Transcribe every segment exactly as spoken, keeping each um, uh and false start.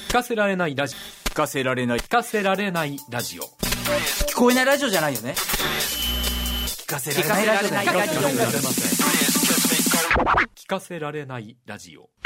聞かせられないラジオ、 聞かせられない聞かせられないラジオ、 聞こえないラジオじゃないよね。聞かせられないラジオだよ。 聞かせられないラジオ。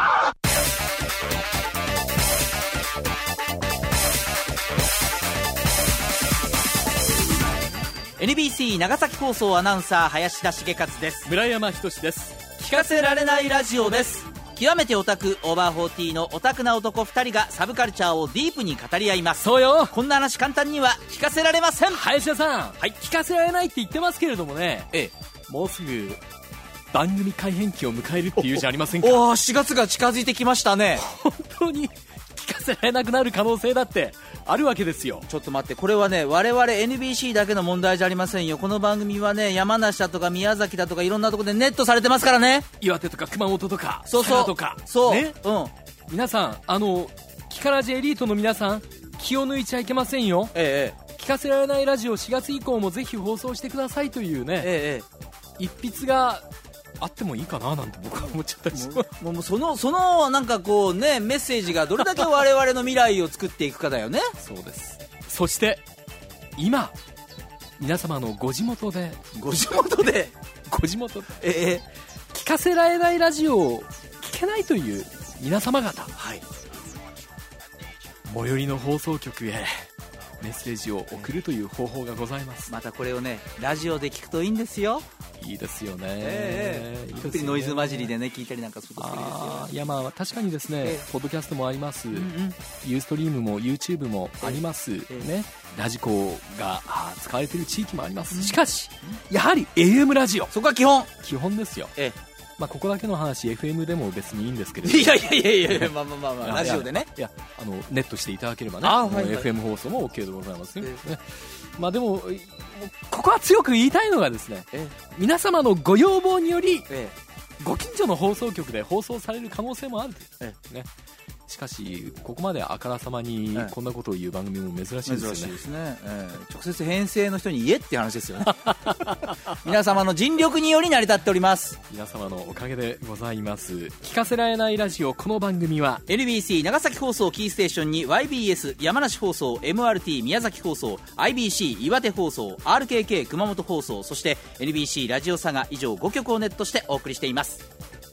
エヌビーシー 長崎放送アナウンサー林田茂勝です。 村山仁です。 聞かせられないラジオです。極めてオタクオーバーフォーティーのオタクな男ふたりがサブカルチャーをディープに語り合います。 そうよ、 こんな話簡単には聞かせられません。 林田さん、 はい、 聞かせられないって言ってますけれどもね、 ええ、 もうすぐ番組改編期を迎えるっていうじゃありませんか。 おお、しがつが近づいてきましたね。 本当に聞かせられなくなる可能性だってあるわけですよ。 ちょっと待って、これはね、我々 エヌビーシー だけの問題じゃありませんよ。この番組はね、山梨だとか宮崎だとかいろんなところでネットされてますからね。 岩手とか熊本とかそうそう佐賀とかそう、 ね、 うん、 皆さん、あのキカラジエリートの皆さん、気を抜いちゃいけませんよ。 ええ、 聞かせられないラジオしがつ以降もぜひ放送してくださいというね、 ええ、 一筆があってもいいかななんて僕は思っちゃったりします。 もうもうそのそのなんかこうね、メッセージがどれだけ我々の未来を作っていくかだよね。 そうです。そして今皆様のご地元でご地元でご地元で、 ええ、 聞かせられないラジオを聞けないという皆様方、 はい、 最寄りの放送局へメッセージを送るという方法がございます。 またこれをね、ラジオで聞くといいんですよ。 いいですよね、 ええ、 いいですよね。 本当にノイズ混じりでね、聞いたりなんかすると好きですよ。 あ、いや、まあ確かにですね、 ええ、 ポッドキャストもあります、 うんうん、 ユーストリームも YouTube もあります、 ええ、 ね、ラジコが使われている地域もあります、うん、しかしやはり エーエム ラジオ、 そこは基本基本ですよ。 ええ、 まあ、ここだけの話 エフエム でも別にいいんですけれども、 いやいやいやいや、まあまあまあ、まあ、ラジオでね、 いや、あのネットしていただければね、 あ、はいはい、 エフエム 放送も OK でございますよ、 ええ、 ね、まあ、でもここは強く言いたいのがですね、 ええ、 皆様のご要望により、 ええ、 ご近所の放送局で放送される可能性もある、 ええ、 ね、しかしここまであからさまにこんなことを言う番組も珍しいですよね。 珍しいですね、えー、直接編成の人に言えっていう話ですよね。皆様の尽力により成り立っております。 皆様のおかげでございます。聞かせられないラジオ、この番組はエヌビーシー 長崎放送キーステーションに ワイビーエス 山梨放送、 エムアールティー 宮崎放送、 アイビーシー 岩手放送、 アールケーケー 熊本放送、そして エヌビーシー ラジオ佐賀、以上ごきょくをネットしてお送りしています。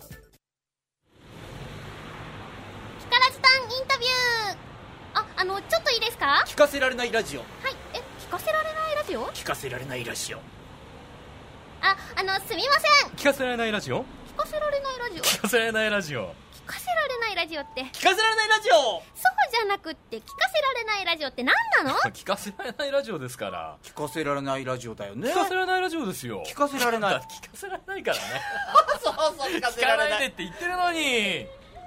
あの、ちょっといいですか？ 聞かせられないラジオ。 はい、え、聞かせられないラジオ？ 聞かせられないラジオ。 あ、あの、すみません。 聞かせられないラジオ？ 聞かせられないラジオ？ 聞かせられないラジオ。 聞かせられないラジオって。 聞かせられないラジオ。 そうじゃなくって、聞かせられないラジオって何なの？ 聞かせられないラジオですから。 聞かせられないラジオだよね。 聞かせられないラジオですよ。 聞かせられない。 聞かせられないからね。 そうそう、聞かせ聞られない。 かないでって言ってるのに。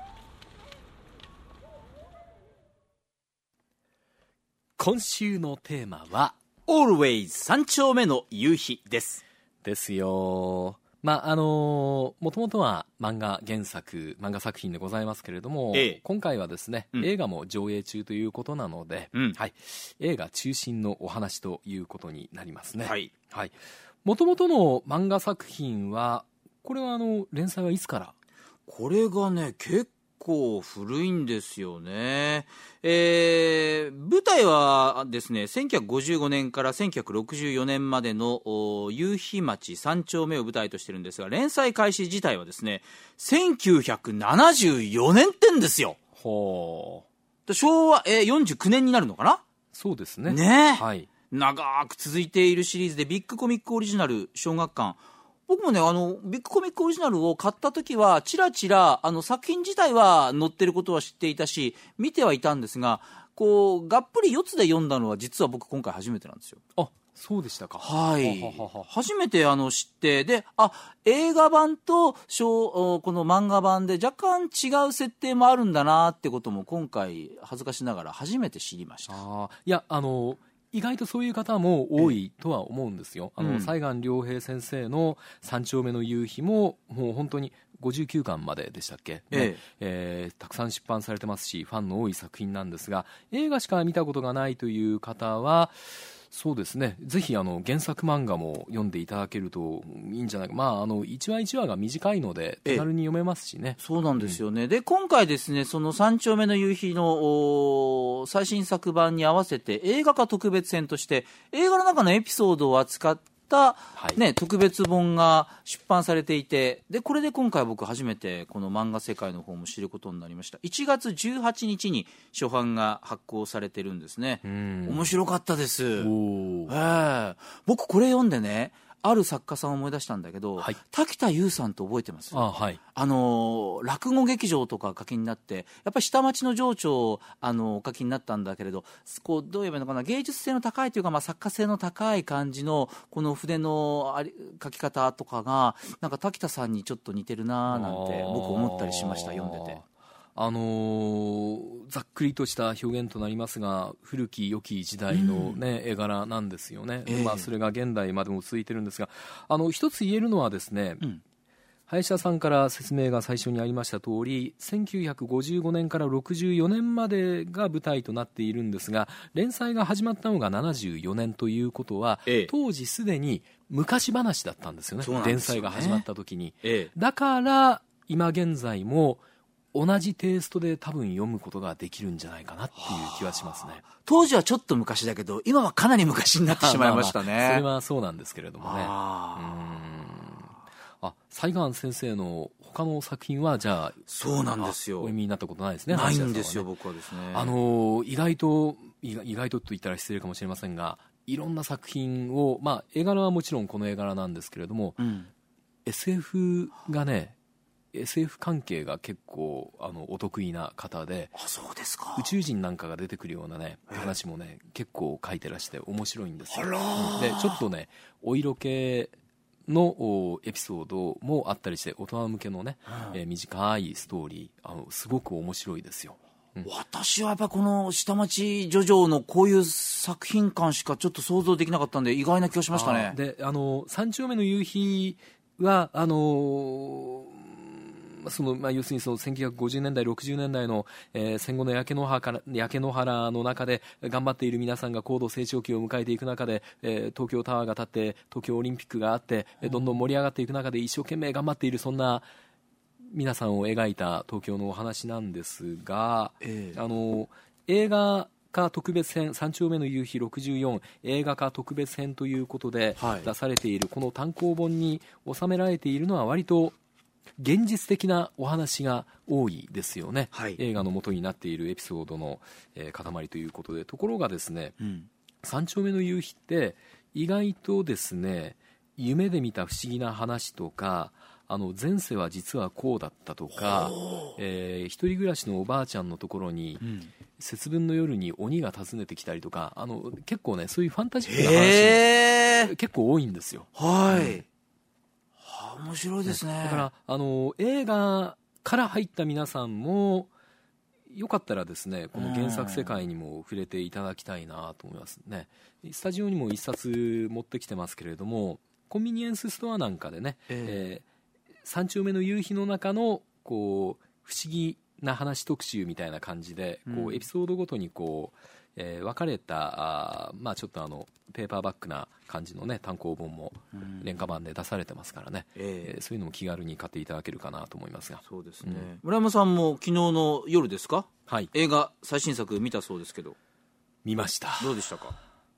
今週のテーマは Always 三丁目の夕日ですですよ。まああのもともとは漫画原作漫画作品でございますけれども、 ええ、 今回はですね、うん、映画も上映中ということなので、うん、はい、映画中心のお話ということになりますね。はい、はい、もともとの漫画作品はこれはあの連載はいつから？ これがね、結構古いんですよね。えー、舞台はですね、せんきゅうひゃくごじゅうごねんからせんきゅうひゃくろくじゅうよねんまでの夕日町三丁目を舞台としてるんですが、連載開始自体はですね、せんきゅうひゃくななじゅうよねんってんですよ。 ほう。昭和、えー、よんじゅうきゅうねんになるのかな。 そうですね。 ね、 はい、 長く続いているシリーズで、ビッグコミックオリジナル小学館、僕もね、あのビッグコミックオリジナルを買った時はちらちらあの作品自体は載ってることは知っていたし見てはいたんですが、こうがっぷりよっつで読んだのは実は僕今回初めてなんですよ。 あ、そうでしたか。 はい、 はははは初めてあの知って、で、あ、映画版と小この漫画版で若干違う設定もあるんだなってことも今回恥ずかしながら初めて知りました。 あ、いや、あの意外とそういう方も多いとは思うんですよ。あの、うん、西岸良平先生の三丁目の夕日ももう本当にごじゅうきゅうかんまででしたっけ、ね、えええー、たくさん出版されてますしファンの多い作品なんですが、映画しか見たことがないという方はそうですね、ぜひあの原作漫画も読んでいただけるといいんじゃないか、まあ、あのいちわいちわが短いので手軽に読めますしね。 そうなんですよね、うん、で今回ですね、その三丁目の夕日の最新作版に合わせて映画化特別編として映画の中のエピソードを扱ってはいね、特別本が出版されていて、でこれで今回僕初めてこの漫画世界の方も知ることになりました。いちがつじゅうはちにちに初版が発行されてるんですね。面白かったです。えー、僕これ読んでね、ある作家さんを思い出したんだけど、はい、滝田優さんって覚えてます？ あ、はい、 あの落語劇場とか書きになって、やっぱり下町の情緒をあのお書きになったんだけれど、こうどう言えばいいのかな、芸術性の高いというか、まあ、作家性の高い感じのこの筆のあり書き方とかがなんか滝田さんにちょっと似てるななんて僕思ったりしました、読んでて。 あのー、ざっくりとした表現となりますが、古き良き時代の、ね、うん、絵柄なんですよね、えーまあ、それが現代までも続いてるんですが、あの一つ言えるのはですね、うん、林田さんから説明が最初にありました通り、せんきゅうひゃくごじゅうごねんからろくじゅうよねんまでが舞台となっているんですが、連載が始まったのがななじゅうよねんということは、ええ、当時すでに昔話だったんですよね、 そうなんですよね、 連載が始まった時に、 ええ、 だから今現在も同じテイストで多分読むことができるんじゃないかなっていう気はしますね。 当時はちょっと昔だけど今はかなり昔になってしまいましたね。 まあまあそれはそうなんですけれどもね。ああ、西岸先生の他の作品はじゃあそうなんですよ、 お読みになったことないですね。 ないんですよ、ね、僕はですね。 あの意外と意外とと言ったら失礼かもしれませんが、いろんな作品を、まあ、絵柄はもちろんこの絵柄なんですけれども、うん、エスエフ がね、エスエフ 関係が結構あのお得意な方で、 あ、そうですか。 宇宙人なんかが出てくるようなね話もね結構書いてらして面白いんですよ。 あらでちょっとねお色気のエピソードもあったりして、大人向けのね、うん、えー、短いストーリー、あのすごく面白いですよ。うん、 私はやっぱこの下町ジョジョのこういう作品感しかちょっと想像できなかったんで、意外な気がしましたね。 で、あの三丁目の夕日はあのーそのまあ、要するにそのせんきゅうひゃくごじゅうねんだいろくじゅうねんだいの、えー、戦後の焼け野原焼け野原の中で頑張っている皆さんが高度成長期を迎えていく中で、えー、東京タワーが建って東京オリンピックがあって、うん、どんどん盛り上がっていく中で一生懸命頑張っている、そんな皆さんを描いた東京のお話なんですが、えー、あの映画化特別編三丁目の夕日ろくじゅうよん映画化特別編ということで出されているこの単行本に収められているのは割と現実的なお話が多いですよね、はい、映画の元になっているエピソードの、えー、塊ということで。ところがですね、うん、三丁目の夕日って意外とですね、夢で見た不思議な話とか、あの前世は実はこうだったとか、えー、一人暮らしのおばあちゃんのところに、うん、節分の夜に鬼が訪ねてきたりとか、あの結構ねそういうファンタジックな話結構多いんですよ。 はい、うん、面白いですね。 だからあの映画から入った皆さんもよかったらですね、この原作世界にも触れていただきたいなと思いますね。スタジオにも一冊持ってきてますけれども、コンビニエンスストアなんかでね、えーえー、三丁目の夕日の中のこう不思議な話特集みたいな感じで、こうエピソードごとにこうえー、分かれたあ、まあ、ちょっとあのペーパーバッグな感じの、ね、単行本も廉価版で出されてますからね、えーえー、そういうのも気軽に買っていただけるかなと思いますが。 そうですね、うん、村山さんも昨日の夜ですか、 はい、 映画最新作見たそうですけど。 見ました。 どうでしたか。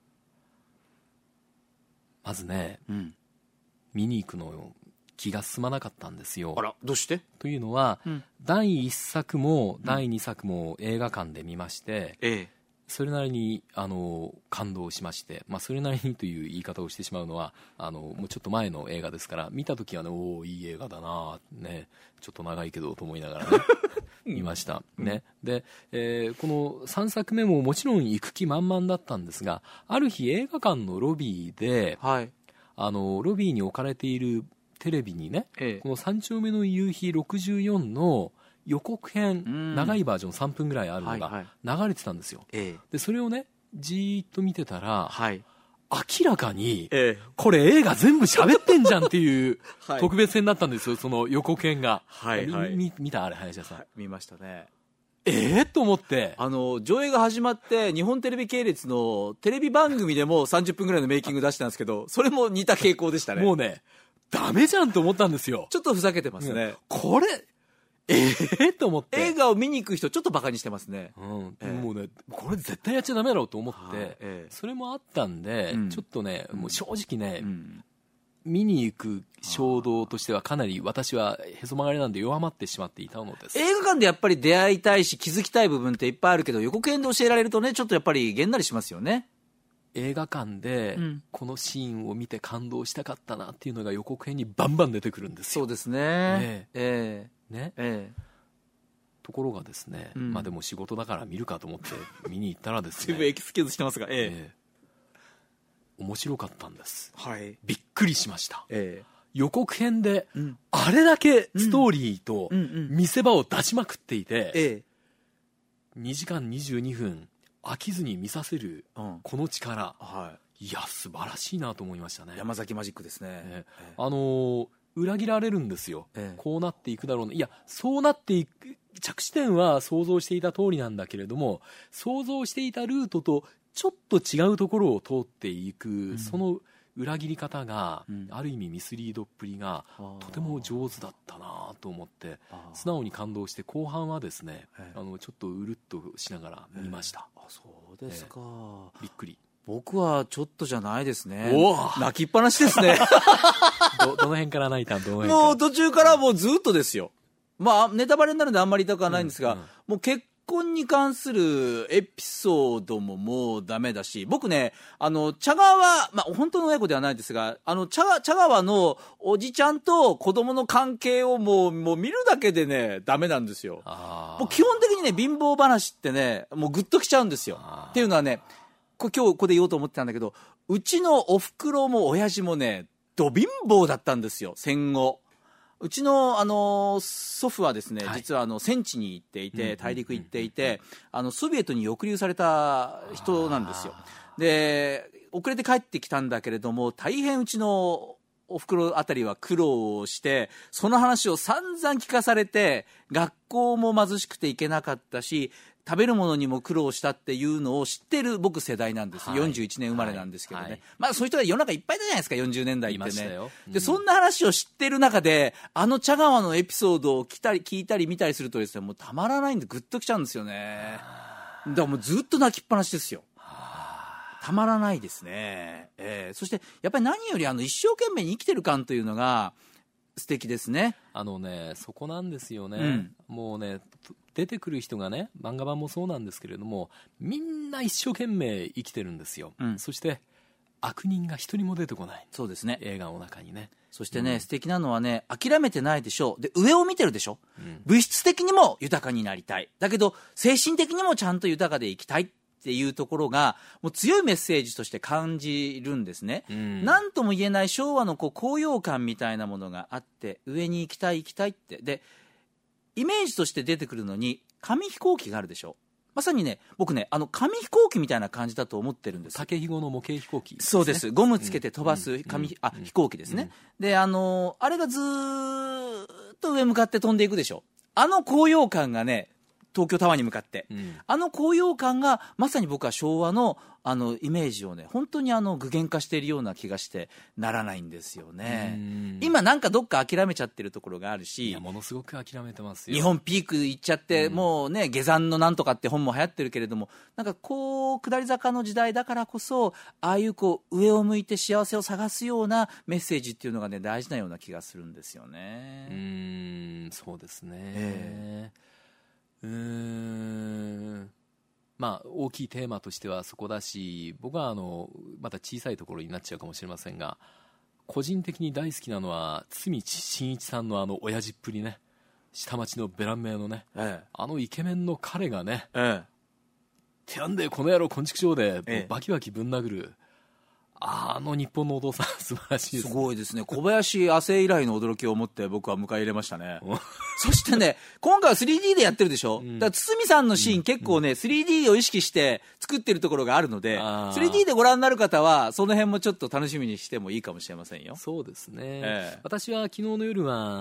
まずね、うん、見に行くの気が進まなかったんですよ。 あら、どうして。 というのは、うん、だいいっさくもだいにさくも映画館で見まして、うん、ええ、それなりにあの感動しまして、まあ、それなりにという言い方をしてしまうのはあのもうちょっと前の映画ですから、見たときはね、おーいい映画だな、ね、ちょっと長いけどと思いながらね見ました、ね。で、えー、このさんさくめももちろん行く気満々だったんですが、ある日映画館のロビーで、はい、あのロビーに置かれているテレビにね、ええ、この三丁目の夕日ろくじゅうよんの予告編、長いバージョンさんぷんぐらいあるのが流れてたんですよ、はいはい、でそれをねじーっと見てたら、はい、明らかに、ええ、これ映画全部喋ってんじゃんっていう特別編だったんですよ、その予告編が、はいはい、見, 見たあれ林田さん、はい、 見ましたね。 えー、と思ってあの上映が始まって日本テレビ系列のテレビ番組でもさんじゅっぷんぐらいのメイキング出したんですけど、それも似た傾向でしたね。 もうねダメじゃんと思ったんですよ。 ちょっとふざけてますね、 これえー、と思って映画を見に行く人ちょっとバカにしてますね、 うんえー、 もうねこれ絶対やっちゃダメだろうと思って、はいえー、 それもあったんで、うん、ちょっとねもう正直ね、うん、見に行く衝動としてはかなり私はへそ曲がりなんで弱まってしまっていたのです。 映画館でやっぱり出会いたいし気づきたい部分っていっぱいあるけど、予告編で教えられるとねちょっとやっぱりげんなりしますよね。 映画館でこのシーンを見て感動したかったなっていうのが予告編にバンバン出てくるんですよ。 そうですね、 えええねええところがですね、うん、まあでも仕事だから見るかと思って見に行ったらですね随分エキスキューズしてますが、えええ面白かったんです、 はい、 びっくりしました、 ええ予告編であれだけストーリーと見せ場を出しまくっていて、 ええにじかんにじゅうにふん飽きずに見させるこの力、 うんはい、 いや素晴らしいなと思いましたね。 山崎マジックですね、 ええあのー、裏切られるんですよ、 ええ、 こうなっていくだろうな、いやそうなっていく着地点は想像していた通りなんだけれども、想像していたルートとちょっと違うところを通っていく、うん、その裏切り方が、うん、ある意味ミスリードっぷりがとても上手だったなと思って素直に感動して、後半はですね、ええ、あのちょっとうるっとしながら見ました、 ええ、あそうですか、 ええ、びっくり。 僕はちょっとじゃないですね。泣きっぱなしですねど, どの辺から泣いたん？どの辺からもう途中からもうずっとですよ。まあネタバレになるんであんまり言いたくはないんですが、うんうん、もう結婚に関するエピソードももうダメだし、僕ねあの茶川、まあ本当の親子ではないですが、あの茶茶川のおじちゃんと子供の関係をもうもう見るだけでねダメなんですよ。もう基本的にね貧乏話ってねもうグッときちゃうんですよ。っていうのはね、こ今日ここで言おうと思ってたんだけど、うちのおふくろも親父もねど貧乏だったんですよ、戦後。うちの、あの祖父はですね、はい、実はあの戦地に行っていて、大陸行っていて、あのソビエトに抑留された人なんですよ。で遅れて帰ってきたんだけれども、大変うちのおふくろあたりは苦労をして、その話を散々聞かされて、学校も貧しくて行けなかったし食べるものにも苦労したっていうのを知ってる僕世代なんです、はい、よんじゅういちねん生まれなんですけどね、はいはい、まあそういう人が世の中いっぱいいたじゃないですか、よんじゅうねんだいってね、うん、でそんな話を知ってる中であの茶川のエピソードを聞いたり聞いたり見たりするとですね、もうたまらないんでグッときちゃうんですよね。だからもうずっと泣きっぱなしですよ。たまらないですね、えー、そしてやっぱり何よりあの一生懸命に生きてる感というのが素敵ですね。 あのねそこなんですよね、うん、もうね出てくる人がね、漫画版もそうなんですけれども、みんな一生懸命生きてるんですよ、うん、そして悪人が一人も出てこない。 そうですね、 映画の中にね。 そしてね、うん、素敵なのはね、諦めてないでしょう。で上を見てるでしょ、うん、物質的にも豊かになりたい、だけど精神的にもちゃんと豊かで生きたいっていうところがもう強いメッセージとして感じるんですね、うん、なんとも言えない昭和のこう高揚感みたいなものがあって、上に行きたい行きたいって、でイメージとして出てくるのに紙飛行機があるでしょ。まさにね僕ねあの紙飛行機みたいな感じだと思ってるんです。 竹ひごの模型飛行機ですね。 そうです、ゴムつけて飛ばす紙、うん、あ、うん、飛行機ですね、うん、であのあれがずーっと上向かって飛んでいくでしょ。あの高揚感がね東京タワーに向かって、うん、あの高揚感がまさに僕は昭和 の, あのイメージをね本当にあの具現化しているような気がしてならないんですよね。今なんかどっか諦めちゃってるところがあるし、 いやものすごく諦めてますよ。 日本ピークいっちゃって、うん、もうね下山のなんとかって本も流行ってるけれども、なんかこう下り坂の時代だからこそああいうこう上を向いて幸せを探すようなメッセージっていうのがね大事なような気がするんですよね。 うーんそうですね、えーうーんまあ大きいテーマとしてはそこだし、僕はあのまた小さいところになっちゃうかもしれませんが、個人的に大好きなのは堤真一さんのあの親父っぷりね、下町のベランメのね、ええ、あのイケメンの彼がね、ええ、てやんでこの野郎こんちくしょうで、ええ、バキバキぶん殴るあの日本のお父さん素晴らしいです、ね、 すごいですね。小林亜生以来の驚きを持って僕は迎え入れましたねそしてね今回は スリーディー でやってるでしょ、うん、だから堤さんのシーン、うん、結構ね スリーディー を意識して作ってるところがあるので、スリーディー でご覧になる方はその辺もちょっと楽しみにしてもいいかもしれませんよ。 そうですね、 ええ、 私は昨日の夜は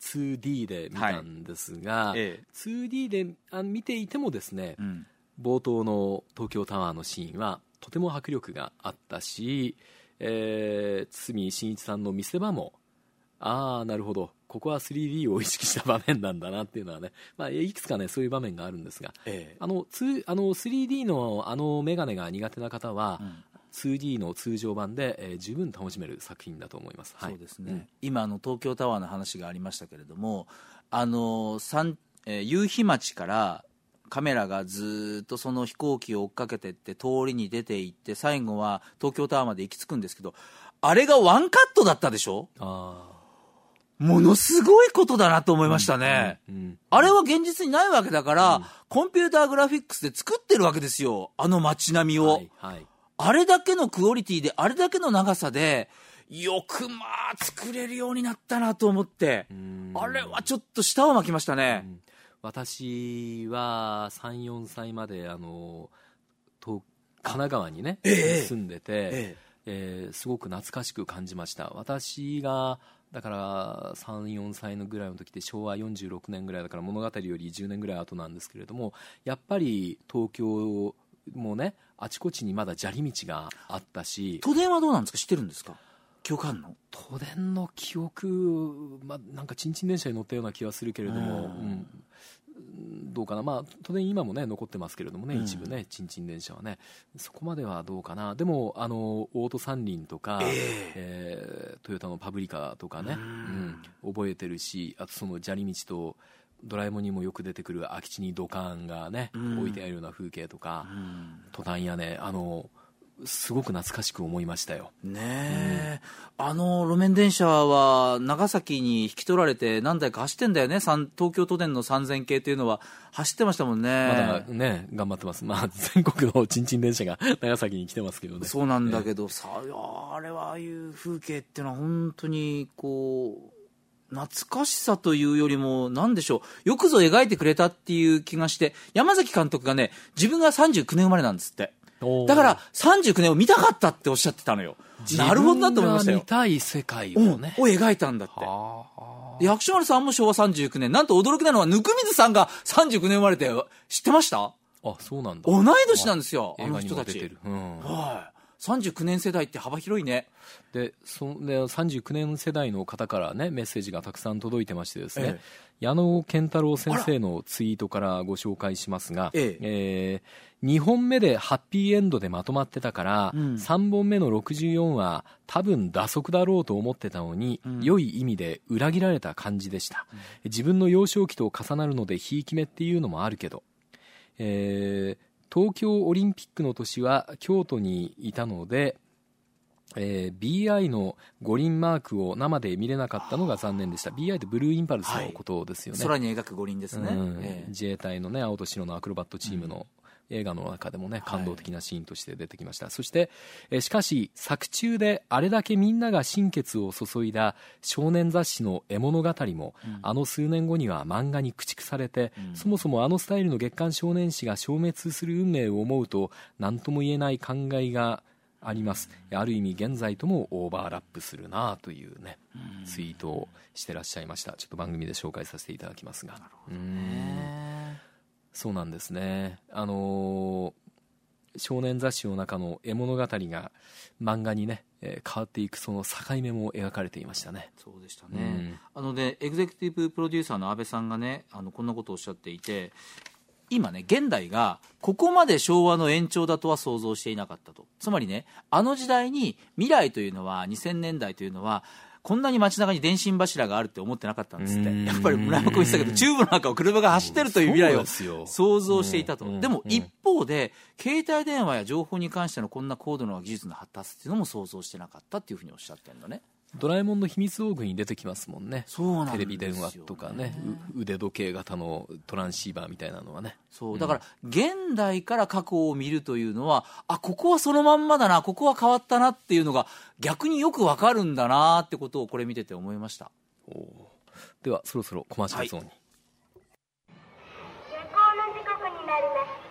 ツーディー で見たんですが、はいええ、ツーディー であ見ていてもですね、うん、冒頭の東京タワーのシーンはとても迫力があったし、えー、堤真一さんの見せ場もああなるほどここは スリーディー を意識した場面なんだなっていうのはね、まあ、いくつかねそういう場面があるんですが、ええ、あのあの スリーディー のあのメガネが苦手な方は、うん、ツーディー の通常版で、えー、十分楽しめる作品だと思います、はい、 そうですね、うん、今あの東京タワーの話がありましたけれどもあの、えー、夕日町からカメラがずっとその飛行機を追っかけてって通りに出て行って最後は東京タワーまで行き着くんですけどあれがワンカットだったでしょ。あものすごいことだなと思いましたね、うんうんうん、あれは現実にないわけだから、うん、コンピューターグラフィックスで作ってるわけですよあの街並みを、はいはい、あれだけのクオリティであれだけの長さでよくまあ作れるようになったなと思ってあれはちょっと舌を巻きましたね、うん、 私は さん,よん 歳まであの神奈川にね、 ええ、 住んでて、えええー、すごく懐かしく感じました。私がだからさん、よんさいのぐらいの時ってしょうわよんじゅうろくねんぐらいだから物語よりじゅうねんぐらい後なんですけれどもやっぱり東京もねあちこちにまだ砂利道があったし都電はどうなんですか知ってるんですか記憶あるの都電の記憶、まあ、なんかちんちん電車に乗ったような気はするけれども、うん、どうかな、まあ、都電今もね残ってますけれどもね、うん、一部ねちんちん電車はねそこまではどうかな。でもあのオート三輪とか、えーえー、トヨタのパブリカとかね、うんうん、覚えてるしあとその砂利道とドラえもんにもよく出てくる空き地に土管がね、うん、置いてあるような風景とか、うん、トタン屋根あのすごく懐かしく思いましたよねえ、うん、あの路面電車は長崎に引き取られて何台か走ってんだよね東京都電のさんぜん系というのは走ってましたもんね。 まだね頑張ってます、まあ、全国のちんちん電車が長崎に来てますけどね。 そうなんだけど、えー、さあれはああいう風景っていうのは本当にこう懐かしさというよりも何でしょうよくぞ描いてくれたっていう気がして山崎監督がね自分がさんじゅうきゅうねん生まれなんですって。だからさんじゅうきゅうねんを見たかったっておっしゃってたのよ。なるほどなと思いましたよ。 自分が見たい世界をね、 うん、を描いたんだって。薬師丸さんもしょうわさんじゅうきゅうねんなんと驚きなのは温水さんがさんじゅうきゅうねん生まれて知ってました？ あ、そうなんだ。 同い年なんですよあの人たち。 映画にも出てる、うん、 はい、さんじゅうきゅうねん世代って幅広いね。 でそでさんじゅうきゅうねん世代の方からねメッセージがたくさん届いてましてですね、ええ、矢野健太郎先生のツイートからご紹介しますが、えええー、にほんめでハッピーエンドでまとまってたから、うん、さんぼんめのろくじゅうよんは多分打足だろうと思ってたのに、うん、良い意味で裏切られた感じでした、うん、自分の幼少期と重なるのでひいき目っていうのもあるけど、えー、東京オリンピックの年は京都にいたのでえー、ビーアイ の五輪マークを生で見れなかったのが残念でした。 ビーアイ ってブルーインパルスのことですよね、 はい、空に描く五輪ですね、うんえー、自衛隊の、ね、青と白のアクロバットチームの映画の中でも、ね、感動的なシーンとして出てきました、はい、そして、えー、しかし作中であれだけみんなが心血を注いだ少年雑誌の絵物語も、うん、あの数年後には漫画に駆逐されて、うん、そもそもあのスタイルの月刊少年誌が消滅する運命を思うと何とも言えない感慨があります。ある意味現在ともオーバーラップするなというねツイートをしてらっしゃいました。ちょっと番組で紹介させていただきますが、なるほどね、そうなんですね。あのー、少年雑誌の中の絵物語が漫画にね、えー、変わっていくその境目も描かれていましたね。 そうでしたね、うん、あのでエグゼクティブプロデューサーの安倍さんがねあのこんなことをおっしゃっていて、今ね現代がここまで昭和の延長だとは想像していなかったと。つまりねあの時代に未来というのはにせんねんだいというのはこんなに街中に電信柱があるって思ってなかったんですって。やっぱり村山君言ってたけどチューブの中を車が走ってるという未来を想像していたと。でも一方で携帯電話や情報に関してのこんな高度な技術の発達っていうのも想像してなかったっていうふうにおっしゃってるんだね。 ドラえもんの秘密道具に出てきますもんね。 そうなんですよね。 テレビ電話とかね腕時計型のトランシーバーみたいなのはね。 そうだから現代から過去を見るというのは、あここはそのまんまだなここは変わったなっていうのが逆によくわかるんだなってことをこれ見てて思いました。 おではそろそろコマーシャルゾーンに、 はい、下校の時刻になりました。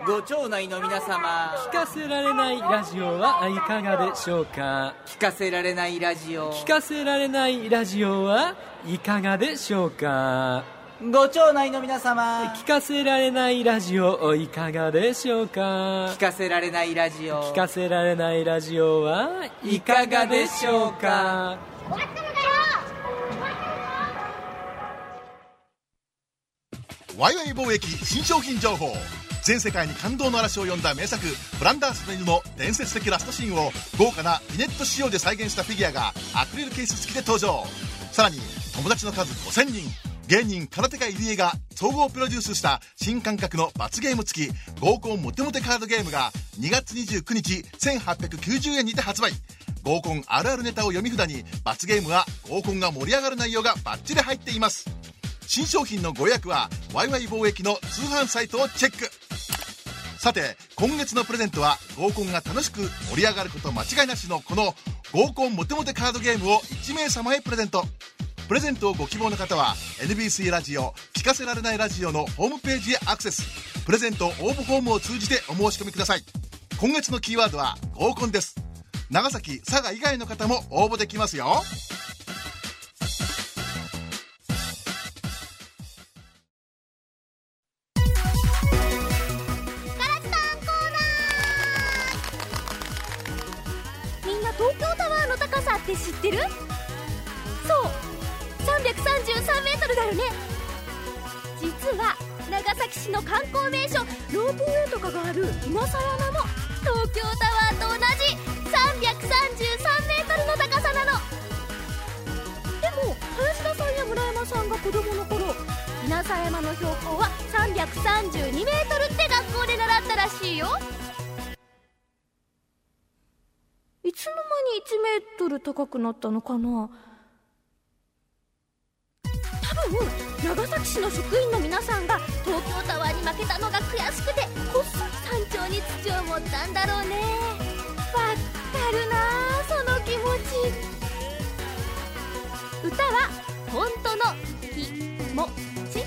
ご町内の皆様、 聞かせられないラジオはいかがでしょうか。 聞かせられないラジオ、 聞かせられないラジオはいかがでしょうか。 ご町内の皆様、 聞かせられないラジオいかがでしょうか。 聞かせられないラジオ、 聞かせられないラジオはいかがでしょうか。 ワイワイ貿易新商品情報。全世界に感動の嵐を呼んだ名作フランダースの犬の伝説的ラストシーンを豪華なビネット仕様で再現したフィギュアがアクリルケース付きで登場。さらに友達の数ごせんにん、芸人空手家入江が総合プロデュースした新感覚の罰ゲーム付き合コンモテモテカードゲームがにがつにじゅうくにちせんはっぴゃくきゅうじゅうえんにて発売。合コンあるあるネタを読み札に罰ゲームは合コンが盛り上がる内容がバッチリ入っています。新商品のご予約はワイワイ貿易の通販サイトをチェック。さて今月のプレゼントは合コンが楽しく盛り上がること間違いなしのこの合コンモテモテカードゲームをいちめいさまへプレゼント。プレゼントをご希望の方は エヌビーシー ラジオ聞かせられないラジオのホームページへアクセス。プレゼント応募フォームを通じてお申し込みください。今月のキーワードは合コンです。長崎、佐賀以外の方も応募できますよ。 東京タワーの高さって知ってる？そう、さんびゃくさんじゅうさんメートルだよね。実は長崎市の観光名所ロープウェイとかがある稲佐山も東京タワーと同じさんびゃくさんじゅうさんメートルの高さなの。でも林田さんや村山さんが子供の頃、稲佐山の標高はさんびゃくさんじゅうにメートルって学校で習ったらしいよ。いつの間にいちメートル高くなったのかな。多分長崎市の職員の皆さんが東京タワーに負けたのが悔しくてこっそり山頂に土を盛ったんだろうね。わかるなあ、その気持ち。歌は本当の気持ち。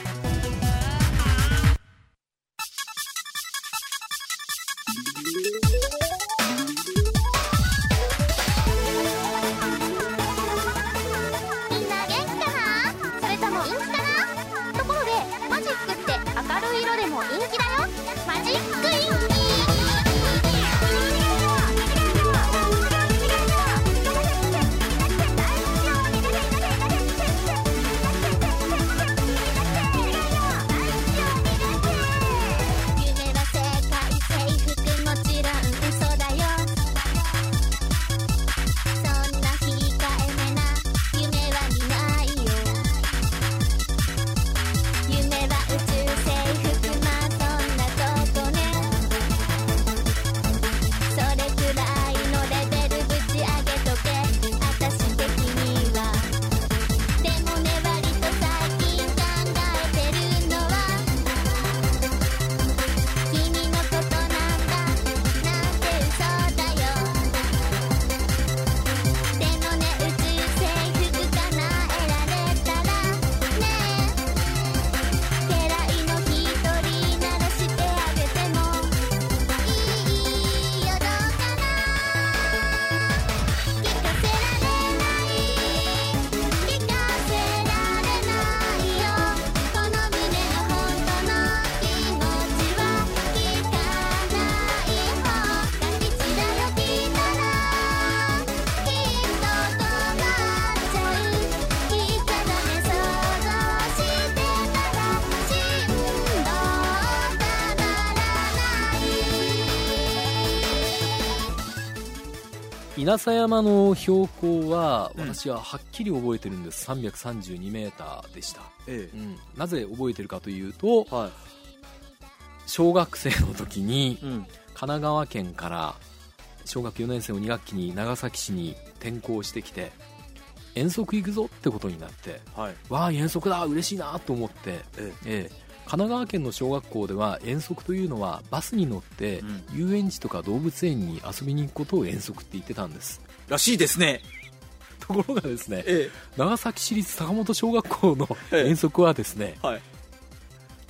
稲佐山の標高は私ははっきり覚えてるんです。さんびゃくさんじゅうにメーターでした、ええうん、なぜ覚えてるかというと、はい、小学生の時に、うん、神奈川県から小学よねん生のに学期に長崎市に転校してきて遠足行くぞってことになって、はい、わあ遠足だ嬉しいなと思って、ええええ神奈川県の小学校では遠足というのはバスに乗って遊園地とか動物園に遊びに行くことを遠足って言ってたんですらしいですね。 ところがですね、ええ、長崎市立高本小学校の遠足はですね、はい、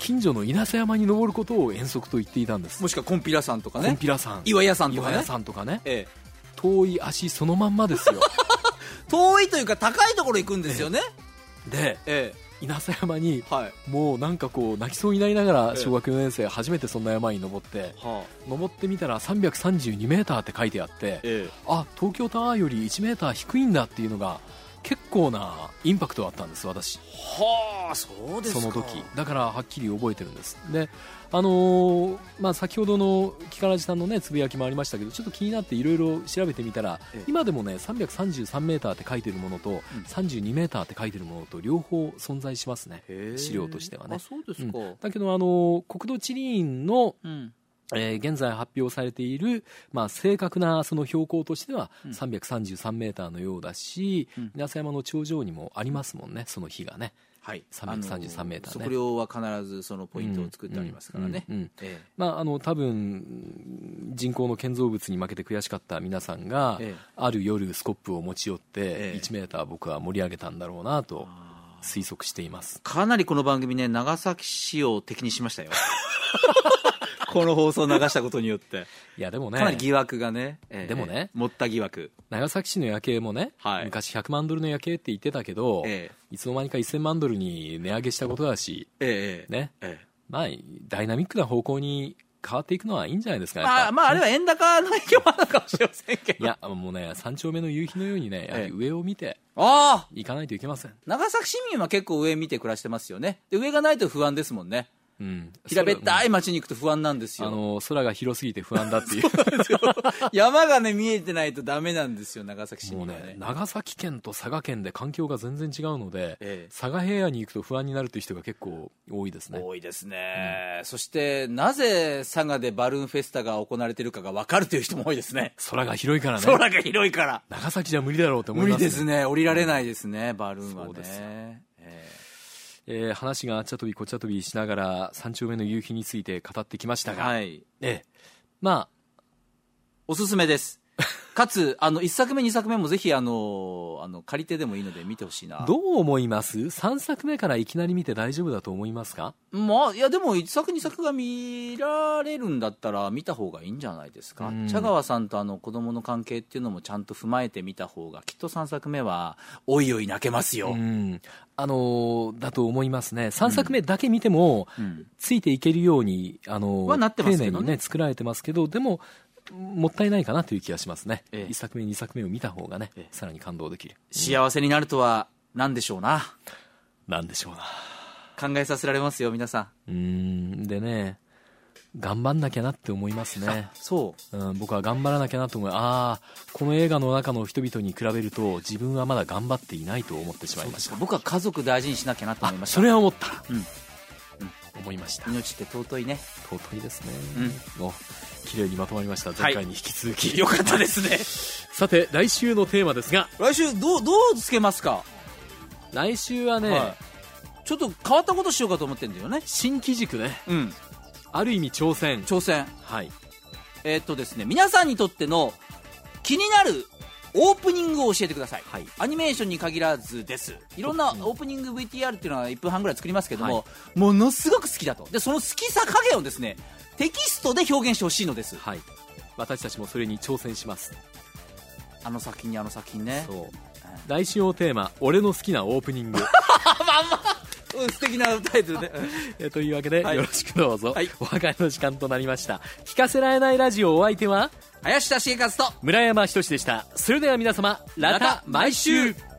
近所の稲佐山に登ることを遠足と言っていたんです。 もしくはコンピラ山とかね、 コンピラ山、 岩屋山とかね、 岩屋山とかね、 ええ、 遠い足そのまんまですよ遠いというか高いところ行くんですよね。 で、 ええ、 稲佐山に、 はい、 もうなんかこう泣きそうになりながら小学よねん生初めてそんな山に登って、はあ、登ってみたらさんびゃくさんじゅうにメーターって書いてあって、ええ、あ、東京タワーよりいちメーター低いんだっていうのが結構なインパクトあったんです、私。 はあ、そうですか。 その時だからはっきり覚えてるんです。で、あのーまあ、先ほどの木更津さんのねつぶやきもありましたけど、ちょっと気になっていろいろ調べてみたら、ええ、今でもねさんびゃくさんじゅうさんメーターって書いてるものと、うん、さんじゅうにメーターって書いてるものと両方存在しますね、資料としてはね。 あ、そうですか。うん、 だけど、あのー国土地理院の、うん、えー、現在発表されている、まあ、正確なその標高としてはさんびゃくさんじゅうさんメーターのようだし、うん、稲佐山の頂上にもありますもんね、その日がね。はい、さんびゃくさんじゅうさんメーターね。 測量は必ずそのポイントを作ってありますからね。 まあ、あの多分人工の建造物に負けて悔しかった皆さんが、ええ、ある夜スコップを持ち寄っていちメーター僕は盛り上げたんだろうなと推測しています。 かなりこの番組ね、長崎市を敵にしましたよこの放送を流したことによって。 いやでもね、 かなり疑惑がね、えー、 でもね、 持った疑惑。 長崎市の夜景もね、はい、昔ひゃくまんドルの夜景って言ってたけど、えー、いつの間にかせんまんドルに値上げしたことだし、えーねえー、まあダイナミックな方向に変わっていくのはいいんじゃないですかね。 まあ、まあ、あれは円高の影響もあるかもしれませんけど。 いやもうね、三丁目の夕日のようにね、やはり上を見て行かないといけません。 長崎市民は結構上見て暮らしてますよね。で、上がないと不安ですもんね。うん、平べったい街に行くと不安なんですよ。 あの空が広すぎて不安だっていう山がね見えてないとダメなんですよ、長崎市民はね。もうね、 長崎県と佐賀県で環境が全然違うので、ええ、佐賀平野に行くと不安になるという人が結構多いですね。 多いですね、うん、そしてなぜ佐賀でバルーンフェスタが行われているかが分かるという人も多いですね。 空が広いからね。 空が広いから長崎じゃ無理だろうと思います、ね、 無理ですね。降りられないですね、バルーンはね。そうですよ。 えー、話があっちゃ飛びこっちゃ飛びしながら三丁目の夕日について語ってきましたが、はい、えー、まあおすすめですかつあのいっさくめにさくめもぜひあのあの借り手でもいいので見てほしいな。 どう思います？さんさくめからいきなり見て大丈夫だと思いますか？ まあ、いやでもいっさくにさくが見られるんだったら見た方がいいんじゃないですか。茶川さんとあの子供の関係っていうのもちゃんと踏まえて見た方がきっとさんさくめはおいおい泣けますよ。うん、 あのー、だと思いますね。さんさくめだけ見ても、うん、ついていけるように、あのー、丁寧にね作られてますけど、でももったいないかなという気がしますね、ええ、いっさくめにさくめを見た方がね、ええ、さらに感動できる。 幸せになるとは何でしょうな。 何でしょうな。 考えさせられますよ皆さん。うーんでね、頑張んなきゃなって思いますね。 そう、 うん、僕は頑張らなきゃなと思う。ああ、この映画の中の人々に比べると自分はまだ頑張っていないと思ってしまいました。 僕は家族大事にしなきゃなと思いました。 それは思った、うんうん、 思いました。 命って尊いね。 尊いですね、うん、お綺麗にまとまりました。前回に引き続き、 はい、よかったですねさて来週のテーマですが、 来週どう、どうつけますか？ 来週はね、はい、 ちょっと変わったことしようかと思ってるんだよね。 新機軸ね、うん、ある意味挑戦挑戦はい。 えー、っとですね、皆さんにとっての気になるオープニングを教えてください、はい、アニメーションに限らずです。いろんなオープニング ブイティーアール っていうのはいっぷんはんぐらい作りますけども、はい、ものすごく好きだと。でその好きさ加減をですねテキストで表現してほしいのです、 はい、私たちもそれに挑戦します。 あの作品にあの作品ね。 そう、うん、来週のテーマ、俺の好きなオープニングまんま、うん、素敵なタイトルでえというわけで、はい、よろしくどうぞ、はい、お別れの時間となりました。聞かせられないラジオ、お相手は林田茂和と村山仁でした。それでは皆様、また毎週。